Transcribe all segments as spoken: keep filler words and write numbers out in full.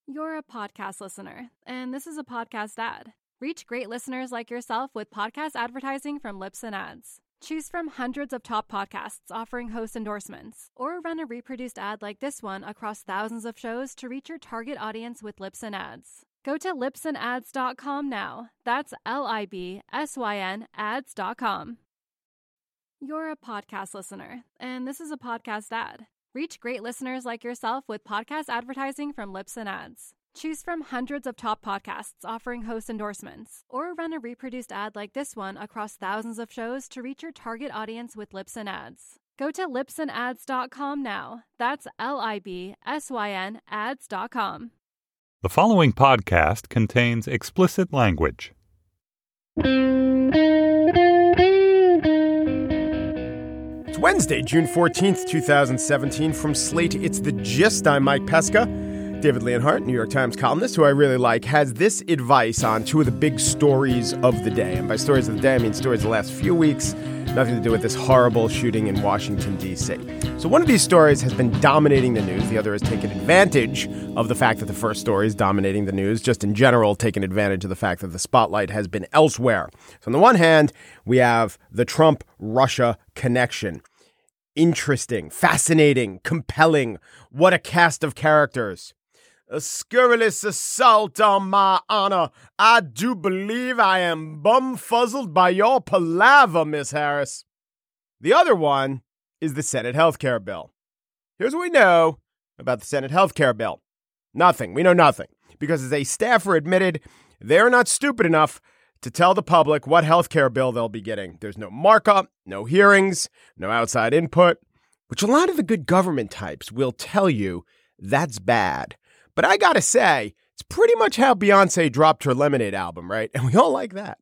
You're a podcast listener, and this is a podcast ad. Reach great listeners like yourself with podcast advertising from Libsyn Ads. Choose from hundreds of top podcasts offering host endorsements, or run a reproduced ad like this one across thousands of shows to reach your target audience with Libsyn Ads. Go to libsyn ads dot com now. That's L I B S Y N ads dot com. You're a podcast listener, and this is a podcast ad. Reach great listeners like yourself with podcast advertising from Libsyn Ads. Choose from hundreds of top podcasts offering host endorsements, or run a reproduced ad like this one across thousands of shows to reach your target audience with Libsyn Ads. Go to libsyn ads dot com now. That's L I B S Y N ads dot com. The following podcast contains explicit language. It's Wednesday, June fourteenth, twenty seventeen. From Slate, it's The Gist. I'm Mike Pesca. David Leonhardt, New York Times columnist, who I really like, has this advice on two of the big stories of the day. And by stories of the day, I mean stories of the last few weeks, nothing to do with this horrible shooting in Washington, D C. So one of these stories has been dominating the news. The other has taken advantage of the fact that the first story is dominating the news, just in general, taking advantage of the fact that the spotlight has been elsewhere. So on the one hand, we have the Trump-Russia connection. Interesting, fascinating, compelling. What a cast of characters. A scurrilous assault on my honor. I do believe I am bumfuzzled by your palaver, Miss Harris. The other one is the Senate health care bill. Here's what we know about the Senate health care bill. Nothing. We know nothing. Because as a staffer admitted, they're not stupid enough to tell the public what health care bill they'll be getting. There's no markup, no hearings, no outside input, which a lot of the good government types will tell you that's bad. But I gotta say, it's pretty much how Beyonce dropped her Lemonade album, right? And we all like that.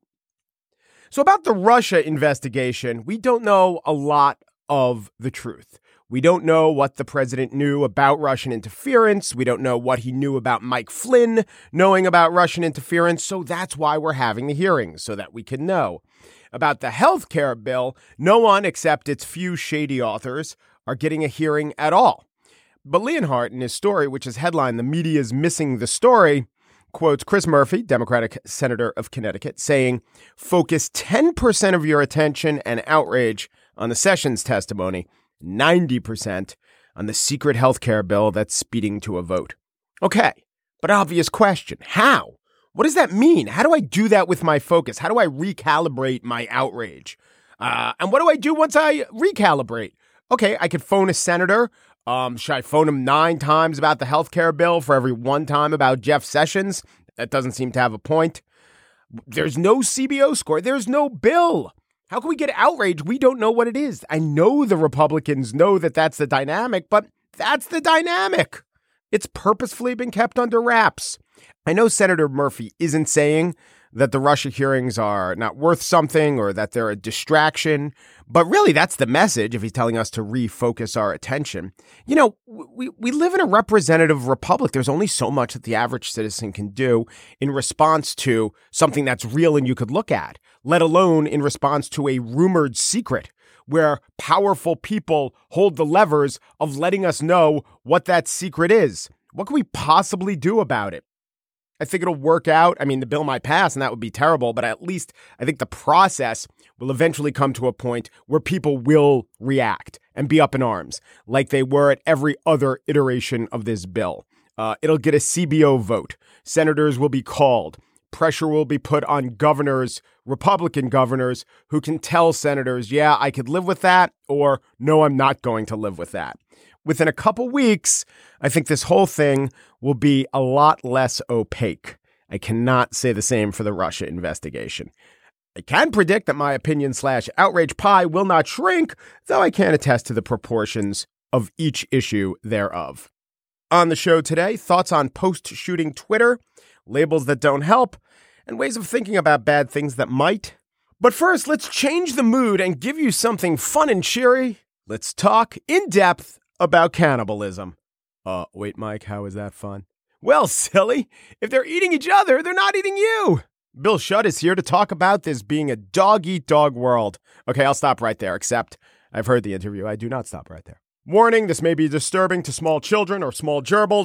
So about the Russia investigation, we don't know a lot of the truth. We don't know what the president knew about Russian interference. We don't know what he knew about Mike Flynn knowing about Russian interference. So that's why we're having the hearings, so that we can know. About the health care bill, no one except its few shady authors are getting a hearing at all. But Leonhardt, in his story, which is headlined "The Media's Missing the Story," quotes Chris Murphy, Democratic Senator of Connecticut, saying, "Focus ten percent of your attention and outrage on the Sessions testimony, ninety percent on the secret health care bill that's speeding to a vote." Okay, but obvious question. How? What does that mean? How do I do that with my focus? How do I recalibrate my outrage? Uh, and what do I do once I recalibrate? Okay, I could phone a senator. Um, should I phone him nine times about the health care bill for every one time about Jeff Sessions? That doesn't seem to have a point. There's no C B O score. There's no bill. How can we get outrage? We don't know what it is. I know the Republicans know that that's the dynamic, but that's the dynamic. It's purposefully been kept under wraps. I know Senator Murphy isn't saying that the Russia hearings are not worth something or that they're a distraction. But really, that's the message if he's telling us to refocus our attention. You know, we, we live in a representative republic. There's only so much that the average citizen can do in response to something that's real and you could look at, let alone in response to a rumored secret where powerful people hold the levers of letting us know what that secret is. What can we possibly do about it? I think it'll work out. I mean, the bill might pass, and that would be terrible, but at least I think the process will eventually come to a point where people will react and be up in arms, like they were at every other iteration of this bill. Uh, it'll get a C B O vote. Senators will be called. Pressure will be put on governors, Republican governors, who can tell senators, yeah, I could live with that, or no, I'm not going to live with that. Within a couple weeks, I think this whole thing will be a lot less opaque. I cannot say the same for the Russia investigation. I can predict that my opinion slash outrage pie will not shrink, though I can't attest to the proportions of each issue thereof. On the show today, thoughts on post-shooting Twitter, labels that don't help, and ways of thinking about bad things that might. But first, let's change the mood and give you something fun and cheery. Let's talk in depth about cannibalism. Uh, wait, Mike, how is that fun? Well, silly, if they're eating each other, they're not eating you. Bill Shutt is here to talk about this being a dog-eat-dog world. Okay, I'll stop right there, except I've heard the interview. I do not stop right there. Warning, this may be disturbing to small children or small gerbils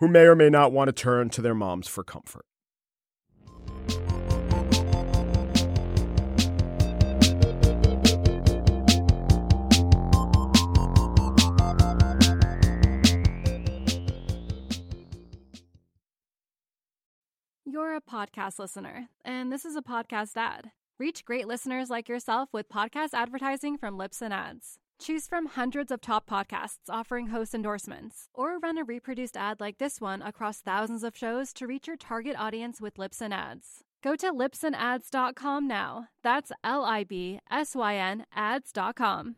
who may or may not want to turn to their moms for comfort. You're a podcast listener, and this is a podcast ad. Reach great listeners like yourself with podcast advertising from Libsyn Ads. Choose from hundreds of top podcasts offering host endorsements, or run a reproduced ad like this one across thousands of shows to reach your target audience with Libsyn Ads. Go to libsyn ads dot com now. That's L I B S Y N ads dot com.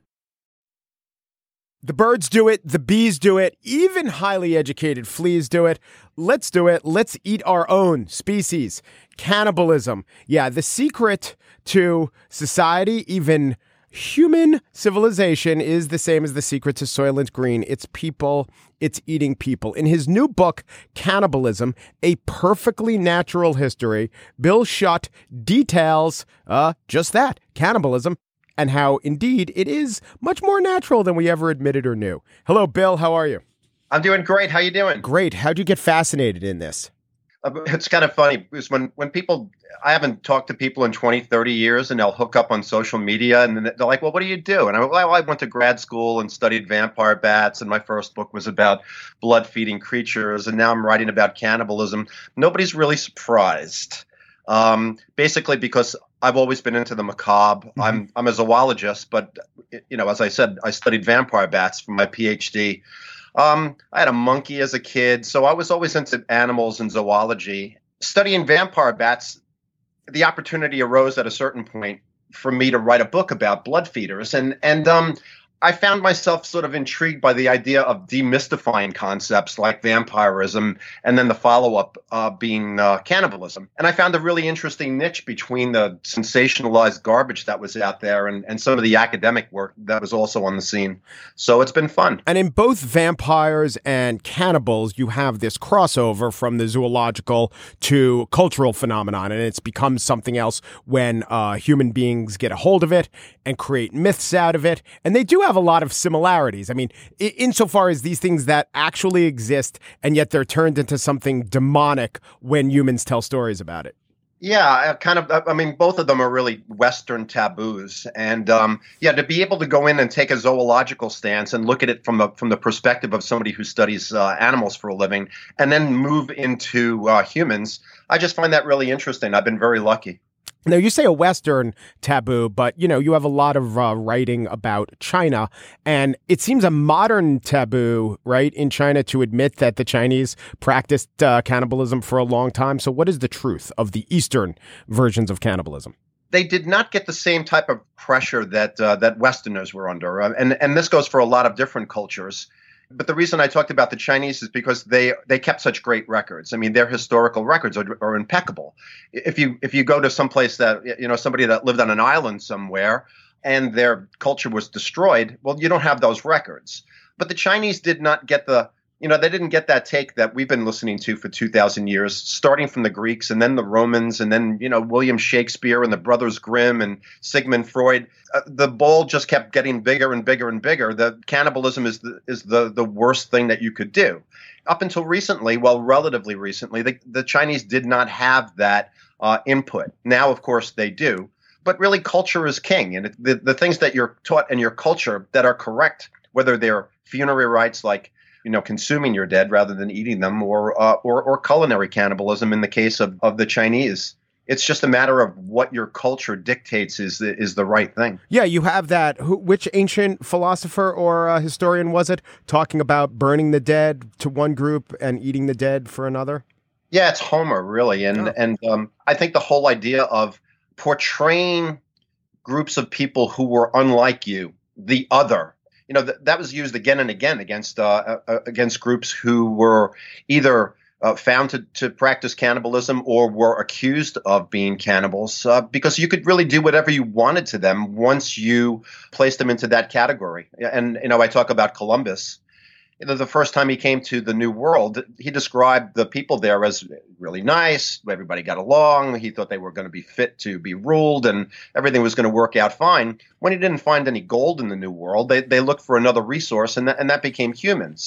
The birds do it, the bees do it, even highly educated fleas do it. Let's do it. Let's eat our own species. Cannibalism. Yeah, the secret to society, even human civilization, is the same as the secret to Soylent Green. It's people, it's eating people. In his new book, Cannibalism, A Perfectly Natural History, Bill Schutt details uh, just that, cannibalism, and how, indeed, it is much more natural than we ever admitted or knew. Hello, Bill. How are you? I'm doing great. How you doing? Great. How'd you get fascinated in this? Uh, it's kind of funny because when, when people, I haven't talked to people in twenty, thirty years, and they'll hook up on social media and they're like, well, what do you do? And I'm like, well, I went to grad school and studied vampire bats, and my first book was about blood-feeding creatures, and now I'm writing about cannibalism. Nobody's really surprised. Um, basically because I've always been into the macabre. Mm-hmm. I'm I'm a zoologist, but you know, as I said, I studied vampire bats for my PhD. Um, I had a monkey as a kid, so I was always into animals and zoology. Studying vampire bats, the opportunity arose at a certain point for me to write a book about blood feeders, and and um, I found myself sort of intrigued by the idea of demystifying concepts like vampirism, and then the follow-up uh, being uh, cannibalism. And I found a really interesting niche between the sensationalized garbage that was out there and, and some of the academic work that was also on the scene. So it's been fun. And in both vampires and cannibals, you have this crossover from the zoological to cultural phenomenon, and it's become something else when uh, human beings get a hold of it and create myths out of it. And they do have a lot of similarities. I mean, insofar as these things that actually exist, and yet they're turned into something demonic when humans tell stories about it. Yeah, kind of. I mean, both of them are really Western taboos, and um, yeah, to be able to go in and take a zoological stance and look at it from the from the perspective of somebody who studies uh, animals for a living, and then move into uh, humans, I just find that really interesting. I've been very lucky. Now, you say a Western taboo, but, you know, you have a lot of uh, writing about China, and it seems a modern taboo, right, in China to admit that the Chinese practiced uh, cannibalism for a long time. So what is the truth of the Eastern versions of cannibalism? They did not get the same type of pressure that uh, that Westerners were under, uh, and, and this goes for a lot of different cultures. But the reason I talked about the Chinese is because they they kept such great records. I mean, their historical records are, are impeccable. If you if you go to some place that, you know, somebody that lived on an island somewhere and their culture was destroyed, well, you don't have those records. But the Chinese did not get the, you know, they didn't get that take that we've been listening to for two thousand years, starting from the Greeks and then the Romans and then, you know, William Shakespeare and the Brothers Grimm and Sigmund Freud. Uh, the bowl just kept getting bigger and bigger and bigger. The cannibalism is the, is the, the worst thing that you could do. Up until recently, well, relatively recently, the, the Chinese did not have that uh, input. Now, of course, they do. But really, culture is king. And it, the, the things that you're taught in your culture that are correct, whether they're funerary rites like, you know, consuming your dead rather than eating them, or uh, or, or culinary cannibalism in the case of, of the Chinese. It's just a matter of what your culture dictates is the, is the right thing. Yeah, you have that. Who, which ancient philosopher or uh, historian was it talking about burning the dead to one group and eating the dead for another? Yeah, it's Homer, really. And, oh. and um, I think the whole idea of portraying groups of people who were unlike you, the other, you know, th- that was used again and again against uh, uh, against groups who were either uh, found to, to practice cannibalism or were accused of being cannibals, uh, because you could really do whatever you wanted to them once you placed them into that category. And, you know, I talk about Columbus. You know, the first time he came to the New World, he described the people there as really nice. Everybody got along. He thought they were going to be fit to be ruled and everything was going to work out fine. When he didn't find any gold in the New World, they, they looked for another resource, and that, and that became humans.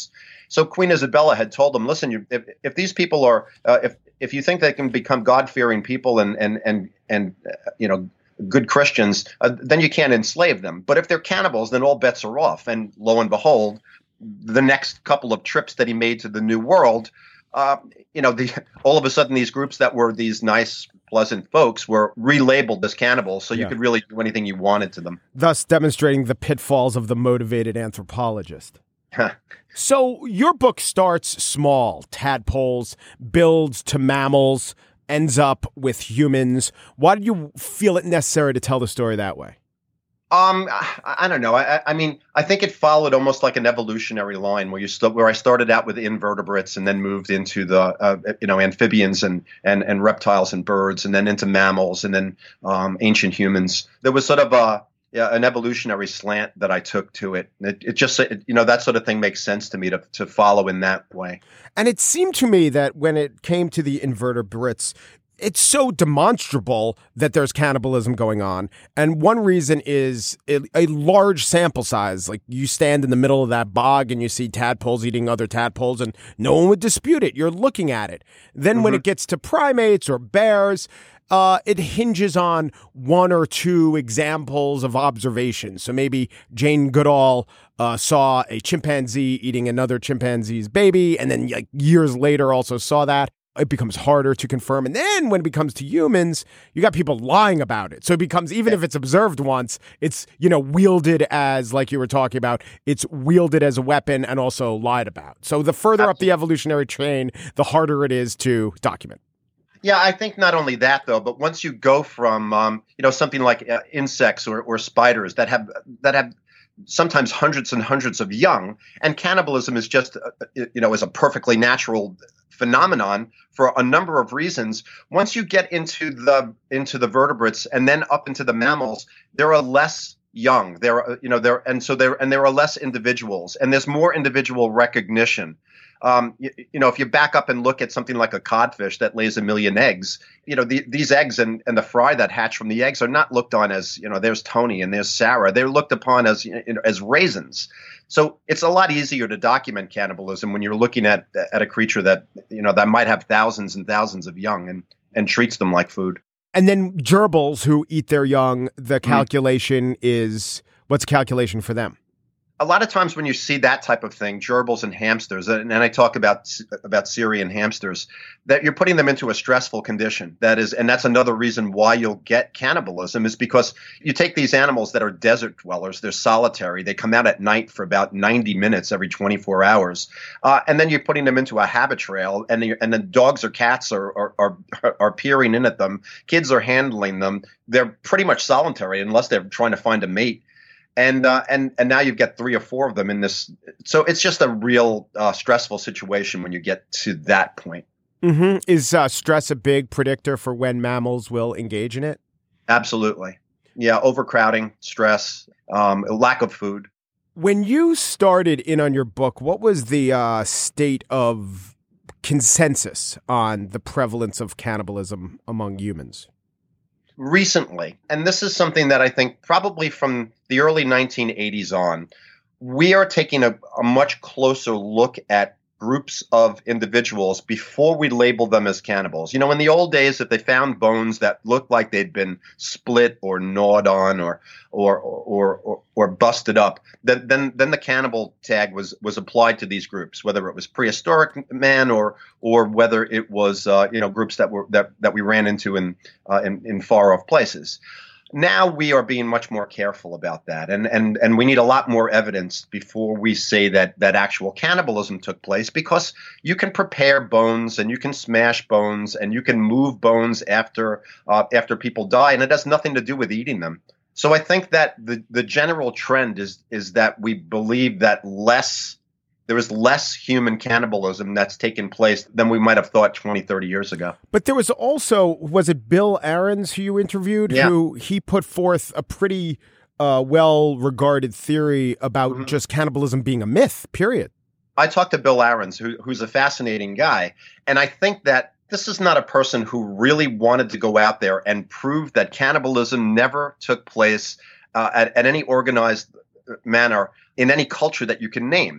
So Queen Isabella had told them, listen, you, if, if these people are, uh, if if you think they can become God-fearing people and and and and uh, you know good Christians, uh, then you can't enslave them. But if they're cannibals, then all bets are off. And lo and behold, the next couple of trips that he made to the New World, uh, you know, the, all of a sudden these groups that were these nice, pleasant folks were relabeled as cannibals, so you yeah. could really do anything you wanted to them. Thus demonstrating the pitfalls of the motivated anthropologist. So your book starts small, tadpoles, builds to mammals, ends up with humans. Why did you feel it necessary to tell the story that way? Um, I, I don't know. I, I mean, I think it followed almost like an evolutionary line where you st- where I started out with invertebrates and then moved into the uh, you know amphibians and, and and reptiles and birds and then into mammals and then um, ancient humans. There was sort of a yeah, an evolutionary slant that I took to it. It, it just it, you know that sort of thing makes sense to me to to follow in that way. And it seemed to me that when it came to the invertebrates, it's so demonstrable that there's cannibalism going on. And one reason is a, a large sample size. Like you stand in the middle of that bog and you see tadpoles eating other tadpoles and no one would dispute it. You're looking at it. Then mm-hmm. when it gets to primates or bears, uh, it hinges on one or two examples of observation. So maybe Jane Goodall uh, saw a chimpanzee eating another chimpanzee's baby and then like years later also saw that. It becomes harder to confirm. And then when it becomes to humans, you got people lying about it. So it becomes, even if it's observed once, it's, you know, wielded as, like you were talking about, it's wielded as a weapon and also lied about. So the further Absolutely. Up the evolutionary chain, the harder it is to document. Yeah, I think not only that, though, but once you go from, um, you know, something like uh, insects or, or spiders that have that have sometimes hundreds and hundreds of young, and cannibalism is just, uh, you know, is a perfectly natural phenomenon for a number of reasons. Once you get into the into the vertebrates and then up into the mammals, there are less young. There are, you know, there and so there and there are less individuals, and there's more individual recognition. Um, you, you know, if you back up and look at something like a codfish that lays a million eggs, you know, the, these eggs and, and the fry that hatch from the eggs are not looked on as, you know, there's Tony and there's Sarah. They're looked upon as, you know, as raisins. So it's a lot easier to document cannibalism when you're looking at at a creature that, you know, that might have thousands and thousands of young and, and treats them like food. And then gerbils who eat their young, the calculation mm. is, what's the calculation for them? A lot of times when you see that type of thing, gerbils and hamsters, and, and I talk about about Syrian hamsters, that you're putting them into a stressful condition. That is, and that's another reason why you'll get cannibalism is because you take these animals that are desert dwellers, they're solitary, they come out at night for about ninety minutes every twenty-four hours, uh, and then you're putting them into a habit trail, and the, and then dogs or cats are, are are are peering in at them, kids are handling them, they're pretty much solitary unless they're trying to find a mate. And uh, and and now you've got three or four of them in this. So it's just a real uh, stressful situation when you get to that point. Mm-hmm. Is uh, stress a big predictor for when mammals will engage in it? Absolutely. Yeah, overcrowding, stress, um, lack of food. When you started in on your book, what was the uh, state of consensus on the prevalence of cannibalism among humans? Recently, and this is something that I think probably from the early nineteen eighties on, we are taking a, a much closer look at groups of individuals before we label them as cannibals. You know, in the old days, if they found bones that looked like they'd been split or gnawed on or or or or, or busted up, then then then the cannibal tag was was applied to these groups, whether it was prehistoric man or or whether it was uh, you know groups that were that that we ran into in uh, in, in far off places. Now we are being much more careful about that, and and and we need a lot more evidence before we say that that actual cannibalism took place, because you can prepare bones and you can smash bones and you can move bones after uh, after people die, and it has nothing to do with eating them. So I think that the the general trend is is that we believe that less there is less human cannibalism that's taken place than we might have thought twenty, thirty years ago. But there was also, was it Bill Ahrens who you interviewed, yeah. who he put forth a pretty uh, well-regarded theory about mm-hmm. just cannibalism being a myth, period. I talked to Bill Ahrens, who, who's a fascinating guy, and I think that this is not a person who really wanted to go out there and prove that cannibalism never took place uh, at, at any organized manner in any culture that you can name.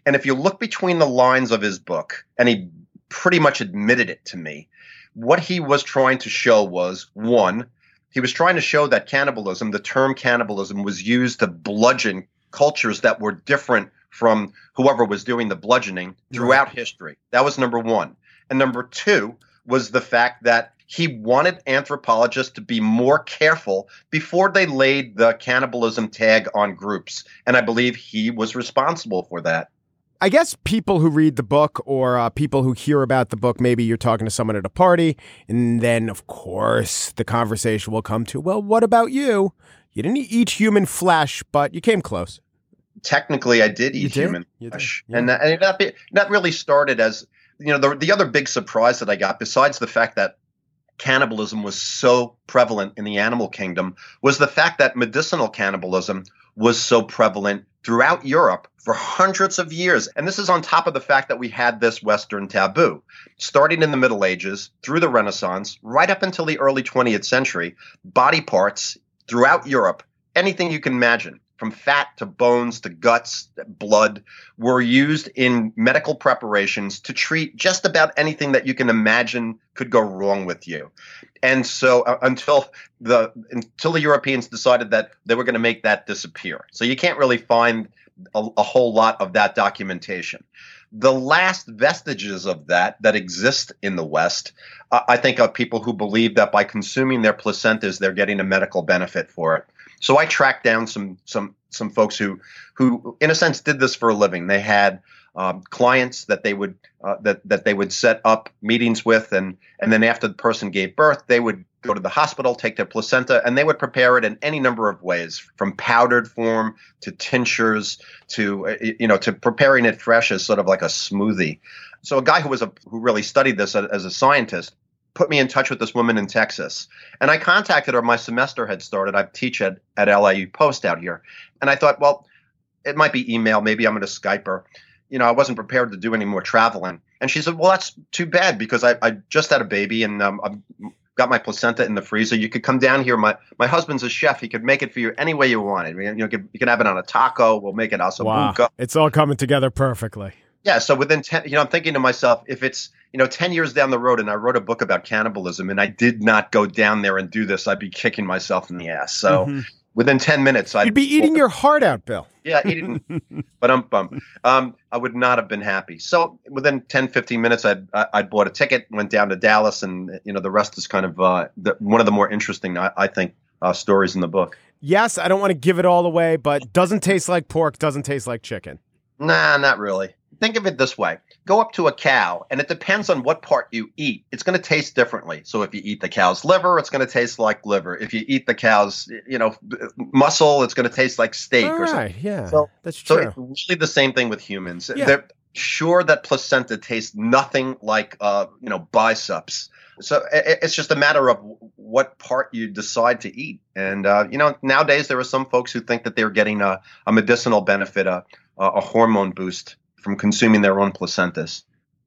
And if you look between the lines of his book, and he pretty much admitted it to me, what he was trying to show was, one, he was trying to show that cannibalism, the term cannibalism, was used to bludgeon cultures that were different from whoever was doing the bludgeoning throughout right. history. That was number one. And number two was the fact that he wanted anthropologists to be more careful before they laid the cannibalism tag on groups. And I believe he was responsible for that. I guess people who read the book or uh, people who hear about the book, maybe you're talking to someone at a party, and then, of course, the conversation will come to, well, what about you? You didn't eat human flesh, but you came close. Technically, I did eat you did? human you flesh. Did. Yeah. And, that, and that, that really started as, you know, the, the other big surprise that I got, besides the fact that cannibalism was so prevalent in the animal kingdom, was the fact that medicinal cannibalism was so prevalent throughout Europe for hundreds of years. And this is on top of the fact that we had this Western taboo. Starting in the Middle Ages, through the Renaissance, right up until the early twentieth century, body parts throughout Europe, anything you can imagine, from fat to bones to guts, blood, were used in medical preparations to treat just about anything that you can imagine could go wrong with you. And so uh, until the until the Europeans decided that they were going to make that disappear. So you can't really find a, a whole lot of that documentation. The last vestiges of that that exist in the West, uh, I think, are people who believe that by consuming their placentas, they're getting a medical benefit for it. So I tracked down some some some folks who who, in a sense, did this for a living. They had um, clients that they would uh, that that they would set up meetings with, and and then after the person gave birth, they would go to the hospital, take their placenta, and they would prepare it in any number of ways, from powdered form to tinctures to uh, you know to preparing it fresh as sort of like a smoothie. So a guy who was a who really studied this as a scientist put me in touch with this woman in Texas. And I contacted her. My semester had started. I teach at, at L A U Post out here. And I thought, well, it might be email. Maybe I'm going to Skype her. You know, I wasn't prepared to do any more traveling. And she said, well, that's too bad because I, I just had a baby and um, I've got my placenta in the freezer. You could come down here. My my husband's a chef. He could make it for you any way you wanted. You, know, you, could, you can have it on a taco. We'll make it also. Wow. It's all coming together perfectly. Yeah. So within ten, you know, I'm thinking to myself, if it's, you know, ten years down the road and I wrote a book about cannibalism and I did not go down there and do this, I'd be kicking myself in the ass. So mm-hmm. within ten minutes, I'd You'd be eating well, your heart out, Bill. Yeah, eating, but I'm bummed. Um, I would not have been happy. So within ten, fifteen minutes, I'd, I'd bought a ticket, went down to Dallas, and, you know, the rest is kind of uh, the, one of the more interesting, I, I think, uh, stories in the book. Yes, I don't want to give it all away, but doesn't taste like pork, doesn't taste like chicken. Nah, not really. Think of it this way. Go up to a cow, and it depends on what part you eat. It's going to taste differently. So if you eat the cow's liver, it's going to taste like liver. If you eat the cow's, you know, muscle, it's going to taste like steak. All or right, something. Yeah, so, that's true. So it's really the same thing with humans. Yeah. They're sure that placenta tastes nothing like, uh, you know, biceps. So it, it's just a matter of what part you decide to eat. And, uh, you know, nowadays there are some folks who think that they're getting a, a medicinal benefit, a, a hormone boost from consuming their own placentas.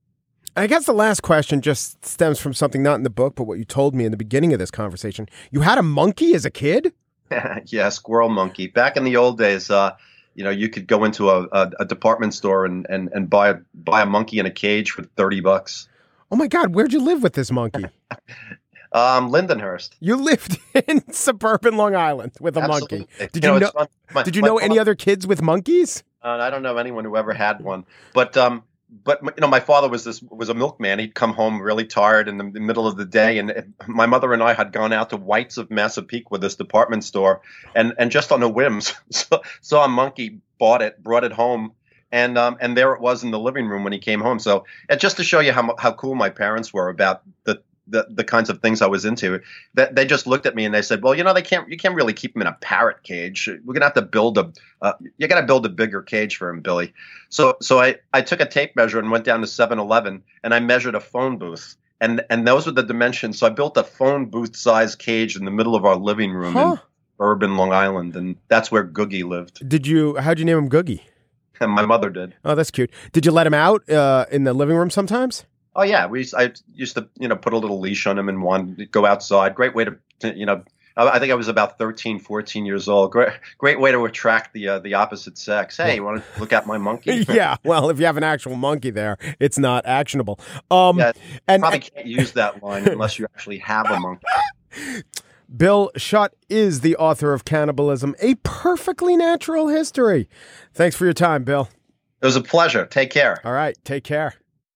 I guess the last question just stems from something not in the book, but what you told me in the beginning of this conversation. You had a monkey as a kid? Yeah, squirrel monkey. Back in the old days, uh, you know, you could go into a, a, a department store and, and, and buy a, buy a monkey in a cage for thirty bucks. Oh my God, where'd you live with this monkey? um, Lindenhurst. You lived in suburban Long Island with a Absolutely. monkey. Did you you know? know, my, did you my, know my, any other kids with monkeys? Uh, I don't know anyone who ever had one, but um, but you know, my father was this was a milkman. He'd come home really tired in the, the middle of the day, and my mother and I had gone out to White's of Massapequa, this department store, and and just on a whim, saw, saw a monkey, bought it, brought it home, and um and there it was in the living room when he came home. So uh, just to show you how how cool my parents were about the. The, the kinds of things I was into, that they just looked at me and they said, well, you know, they can't, you can't really keep him in a parrot cage. We're going to have to build a, uh, you got to build a bigger cage for him, Billy. So, so I, I took a tape measure and went down to seven eleven and I measured a phone booth, and, and those were the dimensions. So I built a phone booth size cage in the middle of our living room huh. in urban Long Island. And that's where Googie lived. Did you, how'd you name him Googie? And my mother did. Oh, that's cute. Did you let him out uh, in the living room sometimes? Oh yeah, we used, I used to you know put a little leash on him and want to go outside. Great way to, to you know I think I was about thirteen, fourteen years old. Great, great way to attract the uh, the opposite sex. Hey, you want to look at my monkey? Yeah, well, if you have an actual monkey there, it's not actionable. Um, yeah, and probably and, can't use that line unless you actually have a monkey. Bill Schutt is the author of Cannibalism, A Perfectly Natural History. Thanks for your time, Bill. It was a pleasure. Take care. All right, take care.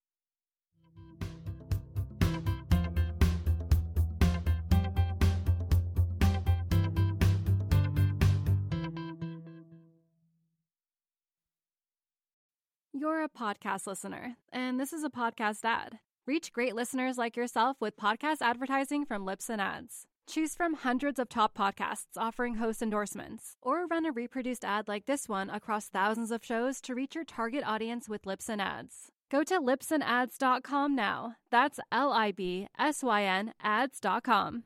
You're a podcast listener, and this is a podcast ad. Reach great listeners like yourself with podcast advertising from Libsyn Ads. Choose from hundreds of top podcasts offering host endorsements, or run a reproduced ad like this one across thousands of shows to reach your target audience with Libsyn Ads. Go to libsyn ads dot com now. That's L I B S Y N ads dot com.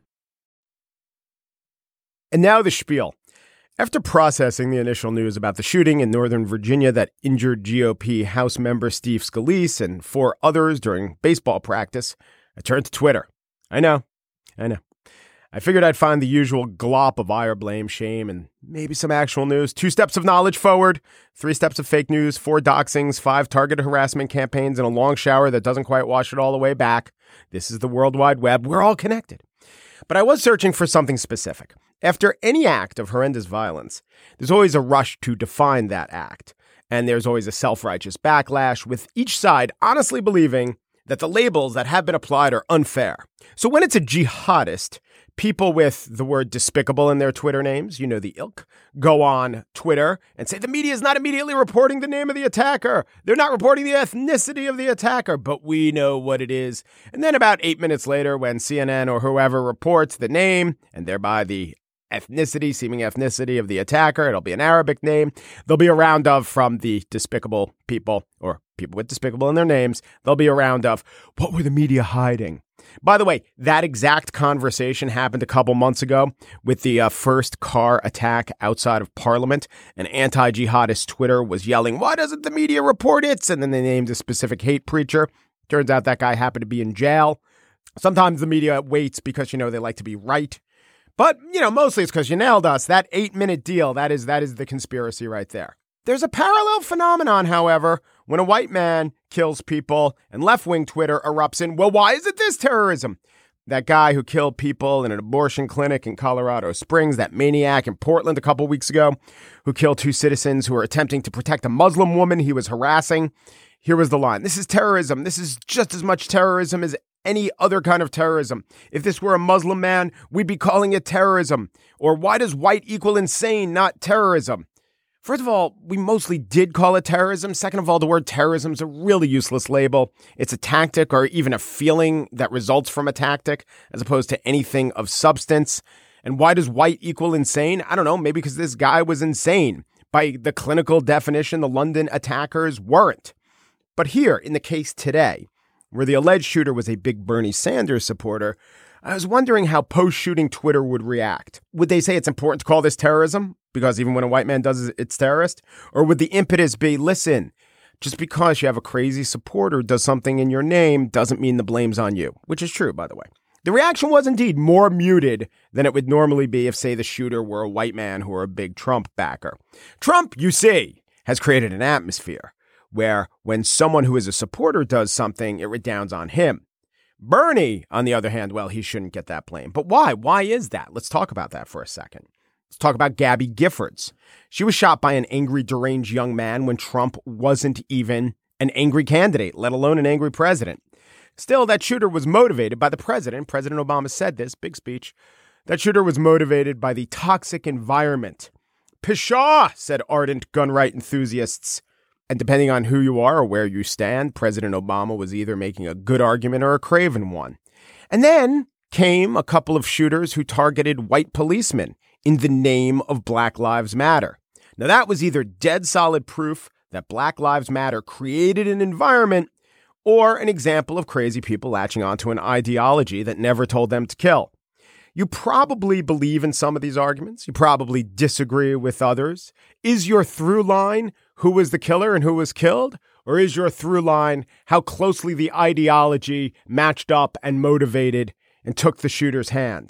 And now the spiel. After processing the initial news about the shooting in Northern Virginia that injured G O P House member Steve Scalise and four others during baseball practice, I turned to Twitter. I know, I know. I figured I'd find the usual glop of ire, blame, shame, and maybe some actual news. Two steps of knowledge forward, three steps of fake news, four doxings, five targeted harassment campaigns, and a long shower that doesn't quite wash it all the way back. This is the World Wide Web. We're all connected. But I was searching for something specific. After any act of horrendous violence, there's always a rush to define that act. And there's always a self-righteous backlash, with each side honestly believing that the labels that have been applied are unfair. So when it's a jihadist, people with the word despicable in their Twitter names, you know the ilk, go on Twitter and say the media is not immediately reporting the name of the attacker. They're not reporting the ethnicity of the attacker, but we know what it is. And then about eight minutes later, when C N N or whoever reports the name, and thereby the ethnicity, seeming ethnicity of the attacker, it'll be an Arabic name, there'll be a round of from the despicable people, or people with despicable in their names, there'll be a round of, what were the media hiding? By the way, that exact conversation happened a couple months ago with the uh, first car attack outside of Parliament. An anti-jihadist Twitter was yelling, why doesn't the media report it? And then they named a specific hate preacher. Turns out that guy happened to be in jail. Sometimes the media waits because, you know, they like to be right. But, you know, mostly it's because you nailed us. That eight-minute deal, that is that is the conspiracy right there. There's a parallel phenomenon, however, when a white man kills people and left-wing Twitter erupts in, well, why isn't this terrorism? That guy who killed people in an abortion clinic in Colorado Springs, that maniac in Portland a couple weeks ago, who killed two citizens who were attempting to protect a Muslim woman he was harassing. Here was the line. This is terrorism. This is just as much terrorism as any other kind of terrorism. If this were a Muslim man, we'd be calling it terrorism. Or why does white equal insane, not terrorism? First of all, we mostly did call it terrorism. Second of all, the word terrorism is a really useless label. It's a tactic or even a feeling that results from a tactic as opposed to anything of substance. And why does white equal insane? I don't know, maybe because this guy was insane. By the clinical definition, the London attackers weren't. But here, in the case today, where the alleged shooter was a big Bernie Sanders supporter, I was wondering how post-shooting Twitter would react. Would they say it's important to call this terrorism? Because even when a white man does it, it's terrorist? Or would the impetus be, listen, just because you have a crazy supporter who does something in your name doesn't mean the blame's on you, which is true, by the way. The reaction was indeed more muted than it would normally be if, say, the shooter were a white man who were a big Trump backer. Trump, you see, has created an atmosphere where when someone who is a supporter does something, it redounds on him. Bernie, on the other hand, well, he shouldn't get that blame. But why? Why is that? Let's talk about that for a second. Let's talk about Gabby Giffords. She was shot by an angry, deranged young man when Trump wasn't even an angry candidate, let alone an angry president. Still, that shooter was motivated by the president. President Obama said this, big speech. That shooter was motivated by the toxic environment. Pshaw, said ardent gun right enthusiasts. And depending on who you are or where you stand, President Obama was either making a good argument or a craven one. And then came a couple of shooters who targeted white policemen in the name of Black Lives Matter. Now, that was either dead solid proof that Black Lives Matter created an environment or an example of crazy people latching onto an ideology that never told them to kill. You probably believe in some of these arguments. You probably disagree with others. Is your through line who was the killer and who was killed? Or is your through line how closely the ideology matched up and motivated and took the shooter's hand?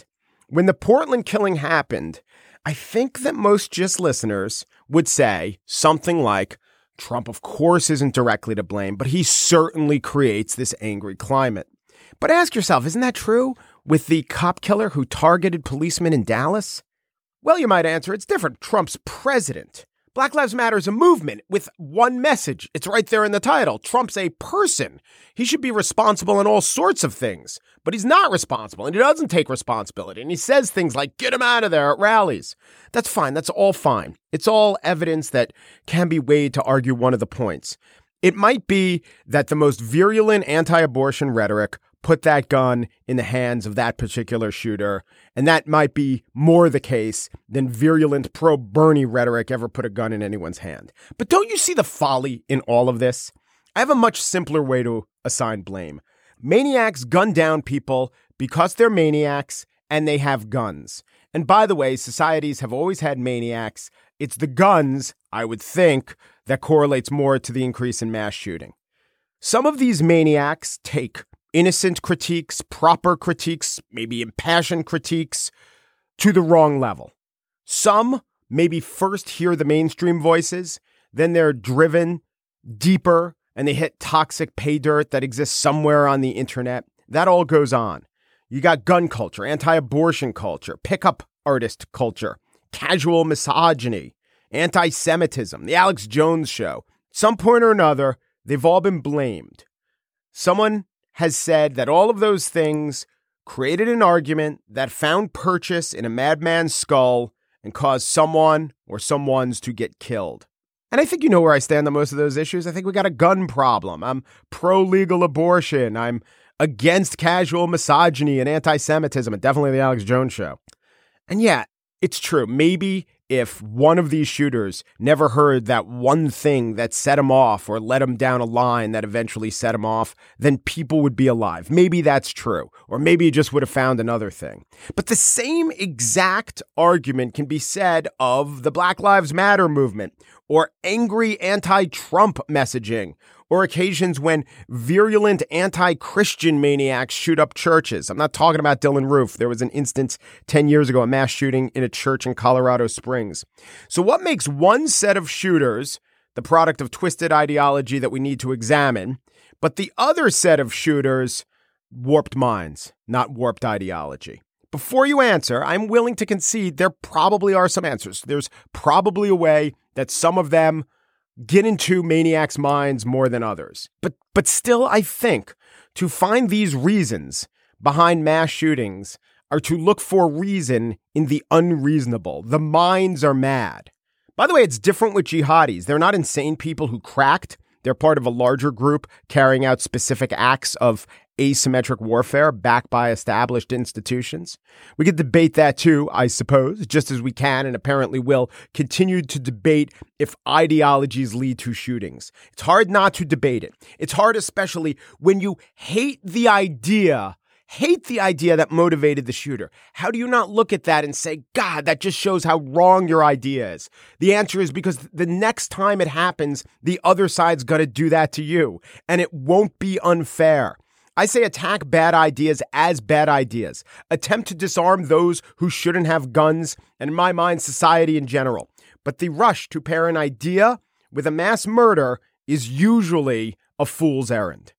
When the Portland killing happened, I think that most GIST listeners would say something like, Trump, of course, isn't directly to blame, but he certainly creates this angry climate. But ask yourself, isn't that true with the cop killer who targeted policemen in Dallas? Well, you might answer, it's different. Trump's president. Black Lives Matter is a movement with one message. It's right there in the title. Trump's a person. He should be responsible in all sorts of things, but he's not responsible and he doesn't take responsibility. And he says things like, get him out of there at rallies. That's fine. That's all fine. It's all evidence that can be weighed to argue one of the points. It might be that the most virulent anti-abortion rhetoric put that gun in the hands of that particular shooter, and that might be more the case than virulent pro-Bernie rhetoric ever put a gun in anyone's hand. But don't you see the folly in all of this? I have a much simpler way to assign blame. Maniacs gun down people because they're maniacs and they have guns. And by the way, societies have always had maniacs. It's the guns, I would think, that correlates more to the increase in mass shooting. Some of these maniacs take innocent critiques, proper critiques, maybe impassioned critiques to the wrong level. Some maybe first hear the mainstream voices, then they're driven deeper and they hit toxic pay dirt that exists somewhere on the internet. That all goes on. You got gun culture, anti-abortion culture, pickup artist culture, casual misogyny, anti-Semitism, the Alex Jones show. Some point or another, they've all been blamed. Someone has said that all of those things created an argument that found purchase in a madman's skull and caused someone or someones to get killed. And I think you know where I stand on most of those issues. I think we got a gun problem. I'm pro-legal abortion. I'm against casual misogyny and anti-Semitism, and definitely the Alex Jones show. And yeah, it's true. Maybe if one of these shooters never heard that one thing that set him off or led him down a line that eventually set him off, then people would be alive. Maybe that's true. Or maybe he just would have found another thing. But the same exact argument can be said of the Black Lives Matter movement or angry anti-Trump messaging, or occasions when virulent anti-Christian maniacs shoot up churches. I'm not talking about Dylan Roof. There was an instance ten years ago, a mass shooting in a church in Colorado Springs. So what makes one set of shooters the product of twisted ideology that we need to examine, but the other set of shooters, warped minds, not warped ideology? Before you answer, I'm willing to concede there probably are some answers. There's probably a way that some of them get into maniacs' minds more than others. But but still, I think to find these reasons behind mass shootings are to look for reason in the unreasonable. The minds are mad. By the way, it's different with jihadis. They're not insane people who cracked. They're part of a larger group carrying out specific acts of asymmetric warfare backed by established institutions. We could debate that too, I suppose, just as we can and apparently will continue to debate if ideologies lead to shootings. It's hard not to debate it. It's hard especially when you hate the idea, hate the idea that motivated the shooter. How do you not look at that and say, God, that just shows how wrong your idea is? The answer is because the next time it happens, the other side's going to do that to you, and it won't be unfair. I say attack bad ideas as bad ideas. Attempt to disarm those who shouldn't have guns, and in my mind, society in general. But the rush to pair an idea with a mass murder is usually a fool's errand.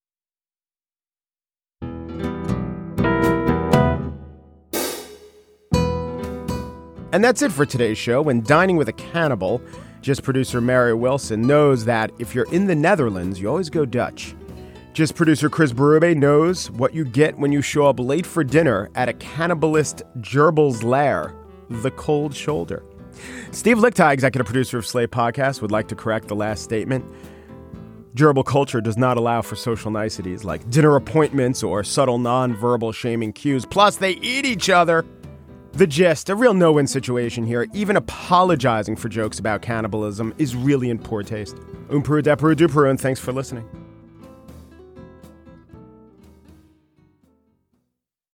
And that's it for today's show. When dining with a cannibal, GIST producer Mary Wilson knows that if you're in the Netherlands, you always go Dutch. GIST producer Chris Berube knows what you get when you show up late for dinner at a cannibalist gerbil's lair, the cold shoulder. Steve Lichtai, executive producer of Slate Podcast, would like to correct the last statement. Gerbil culture does not allow for social niceties like dinner appointments or subtle non-verbal shaming cues. Plus, they eat each other. The gist, a real no-win situation here. Even apologizing for jokes about cannibalism is really in poor taste. Um peru, de peru, du peru, and thanks for listening.